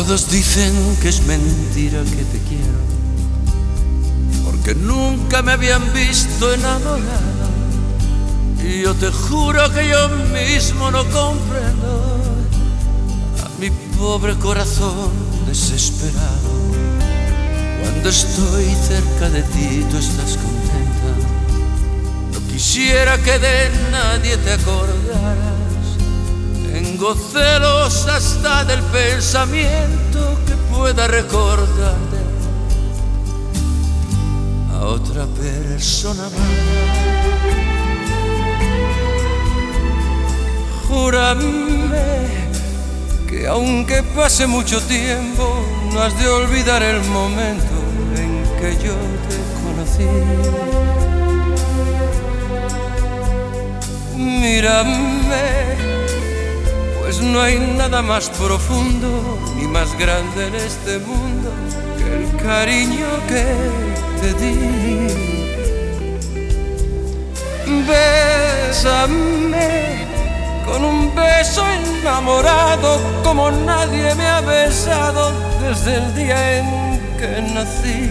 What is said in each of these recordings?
Todos dicen que es mentira que te quiero, porque nunca me habían visto enamorado. Y yo te juro que yo mismo no comprendo a mi pobre corazón desesperado. Cuando estoy cerca de ti tú estás contenta. No quisiera que de nadie te acordaras. Tengo celos hasta del pensamiento que pueda recordarte a otra persona más. Júrame que aunque pase mucho tiempo, no has de olvidar el momento en que yo te conocí. Mírame, pues no hay nada más profundo ni más grande en este mundo que el cariño que te di. Bésame con un beso enamorado como nadie me ha besado desde el día en que nací.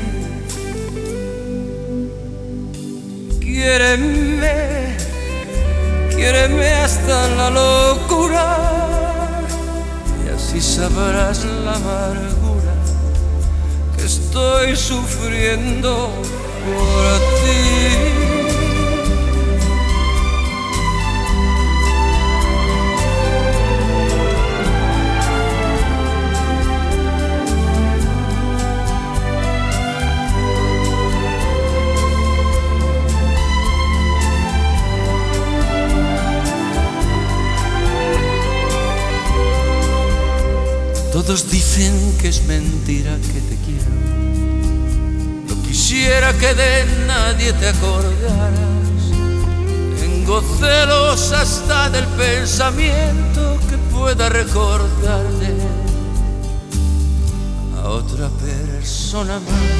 Quiéreme, quiéreme hasta la locura, y así sabrás la amargura que estoy sufriendo por ti. Todos dicen que es mentira que te quiero. No quisiera que de nadie te acordaras. Tengo celos hasta del pensamiento que pueda recordarte a otra persona más.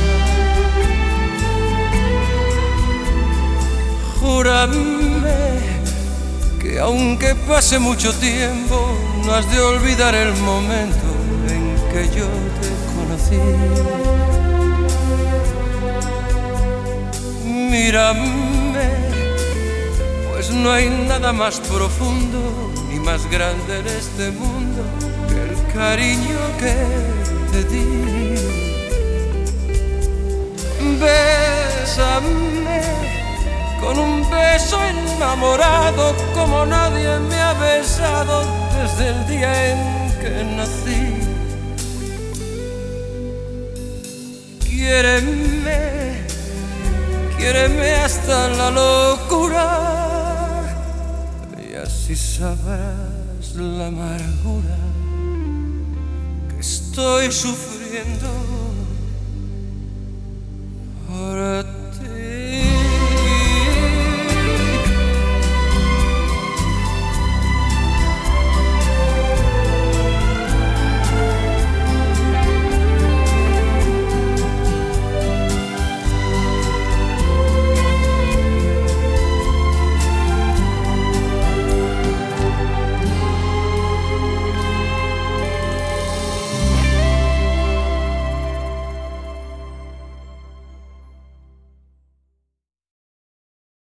Júrame que aunque pase mucho tiempo, no has de olvidar el momento en que yo te conocí. Mírame, pues no hay nada más profundo ni más grande en este mundo que el cariño que te di. Bésame con un beso enamorado como nadie me ha besado desde el día en que nací. Quiéreme, quiéreme hasta la locura, y así sabrás la amargura que estoy sufriendo.